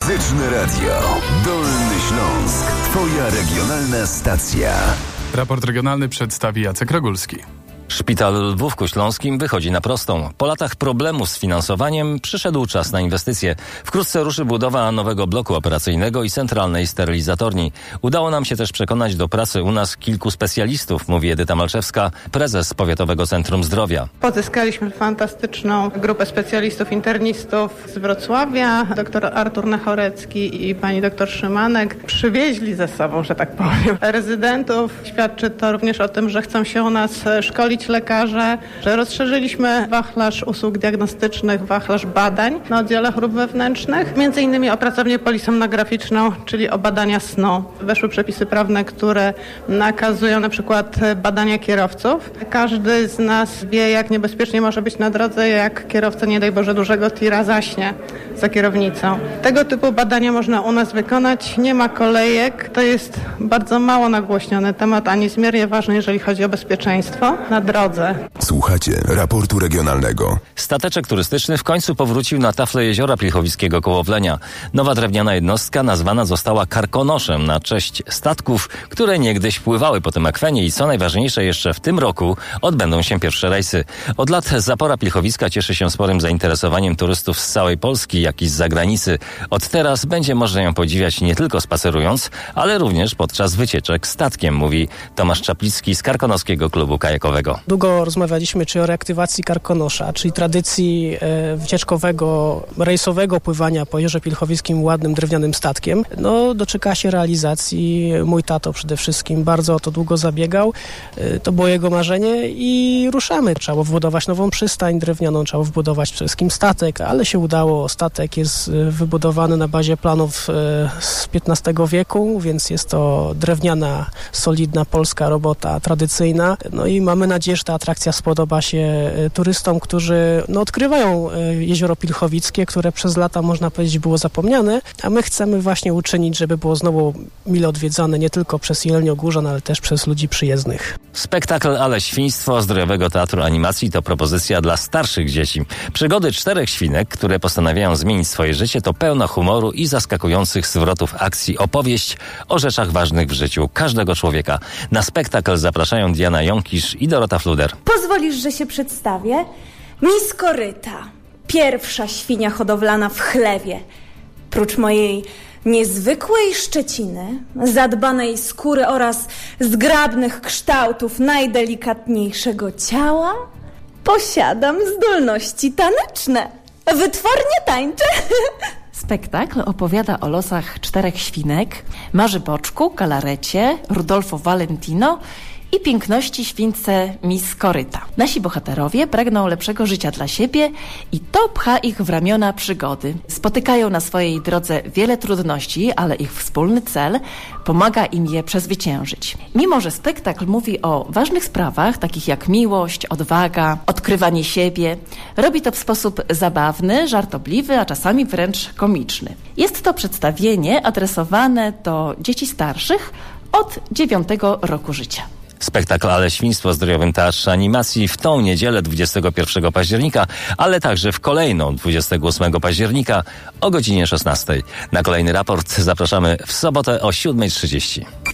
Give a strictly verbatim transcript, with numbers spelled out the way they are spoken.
Muzyczne Radio. Dolny Śląsk. Twoja regionalna stacja. Raport regionalny przedstawi Jacek Rogulski. Szpital w Lwówku Śląskim wychodzi na prostą. Po latach problemów z finansowaniem przyszedł czas na inwestycje. Wkrótce ruszy budowa nowego bloku operacyjnego i centralnej sterylizatorni. Udało nam się też przekonać do pracy u nas kilku specjalistów, mówi Edyta Malczewska, prezes Powiatowego Centrum Zdrowia. Pozyskaliśmy fantastyczną grupę specjalistów, internistów z Wrocławia, dr Artur Nachorecki i pani dr Szymanek. Przywieźli ze sobą, że tak powiem, rezydentów. Świadczy to również o tym, że chcą się u nas szkolić lekarze, że rozszerzyliśmy wachlarz usług diagnostycznych, wachlarz badań na oddziale chorób wewnętrznych, między innymi o pracownię polisomnograficzną, czyli o badania snu. Weszły przepisy prawne, które nakazują na przykład badania kierowców. Każdy z nas wie, jak niebezpiecznie może być na drodze, jak kierowca, nie daj Boże, dużego tira zaśnie za kierownicą. Tego typu badania można u nas wykonać. Nie ma kolejek. To jest bardzo mało nagłośniony temat, a niezmiernie ważny, jeżeli chodzi o bezpieczeństwo na drodze. Słuchacie raportu regionalnego. Stateczek turystyczny w końcu powrócił na tafle jeziora Pilchowickiego koło Wlenia. Nowa drewniana jednostka nazwana została Karkonoszem na cześć statków, które niegdyś pływały po tym akwenie i co najważniejsze, jeszcze w tym roku odbędą się pierwsze rejsy. Od lat zapora pilchowicka cieszy się sporym zainteresowaniem turystów z całej Polski, jak i z zagranicy. Od teraz będzie można ją podziwiać nie tylko spacerując, ale również podczas wycieczek statkiem, mówi Tomasz Czaplicki z Karkonoskiego Klubu Kajakowego. Długo rozmawialiśmy czy o reaktywacji Karkonosza, czyli tradycji e, wycieczkowego, rejsowego pływania po Jeziorze Pilchowickim ładnym drewnianym statkiem. No, doczeka się realizacji. Mój tato przede wszystkim bardzo o to długo zabiegał. E, to było jego marzenie i ruszamy. Trzeba było wbudować nową przystań drewnianą, trzeba było wbudować przede wszystkim statek, ale się udało. Statek jest wybudowany na bazie planów e, z piętnastego wieku, więc jest to drewniana, solidna polska robota tradycyjna. No i mamy nadzieję, że ta atrakcja spodoba się turystom, którzy no, odkrywają Jezioro Pilchowickie, które przez lata, można powiedzieć, było zapomniane, a my chcemy właśnie uczynić, żeby było znowu mile odwiedzane nie tylko przez Jeleniogórzan, ale też przez ludzi przyjezdnych. Spektakl Ale Świństwo Zdrojowego Teatru Animacji to propozycja dla starszych dzieci. Przygody czterech świnek, które postanawiają zmienić swoje życie, to pełna humoru i zaskakujących zwrotów akcji opowieść o rzeczach ważnych w życiu każdego człowieka. Na spektakl zapraszają Diana Jąkisz i Dorota Fluder. Pozwolisz, że się przedstawię? Miss Koryta, pierwsza świnia hodowlana w chlewie. Prócz mojej niezwykłej szczeciny, zadbanej skóry oraz zgrabnych kształtów najdelikatniejszego ciała, posiadam zdolności taneczne. Wytwornie tańczę. Spektakl opowiada o losach czterech świnek: Marzy Boczku, Galarecie, Rudolfo Valentino i piękności śwince Miss Koryta. Nasi bohaterowie pragną lepszego życia dla siebie i to pcha ich w ramiona przygody. Spotykają na swojej drodze wiele trudności, ale ich wspólny cel pomaga im je przezwyciężyć. Mimo że spektakl mówi o ważnych sprawach, takich jak miłość, odwaga, odkrywanie siebie, robi to w sposób zabawny, żartobliwy, a czasami wręcz komiczny. Jest to przedstawienie adresowane do dzieci starszych od dziewiątego roku życia. Spektakl Ale Świństwo w Zdrojowym Teatrze Animacji w tą niedzielę dwudziestego pierwszego października, ale także w kolejną dwudziestego ósmego października o godzinie szesnastej. Na kolejny raport zapraszamy w sobotę o siódma trzydzieści.